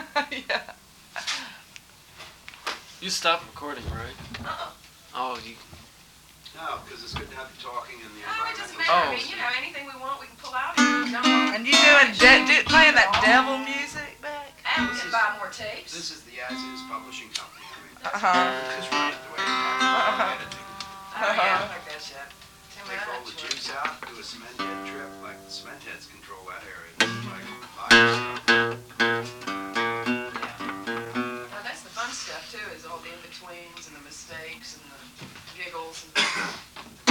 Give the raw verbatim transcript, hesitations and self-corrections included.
Yeah. You stopped recording, right? Uh-uh. Oh, you. No, because it's good to have you talking in the No, it doesn't environmental. matter. I Oh. mean, you know, anything we want, we can pull out here. We don't. And you doing de- do, playing that devil music back? And we This can is- buy more tapes. This is the As-Is Publishing Company. I mean, Uh-huh. just run it the way it has. Uh-huh. Editing. Oh, yeah, I don't like that shit. Too Take all the much. juice out, do a cement head trip, like the cement heads control that area. This is like fire stuff. Yeah. Now, that's the fun stuff, too, is all the in-betweens and the mistakes and the giggles and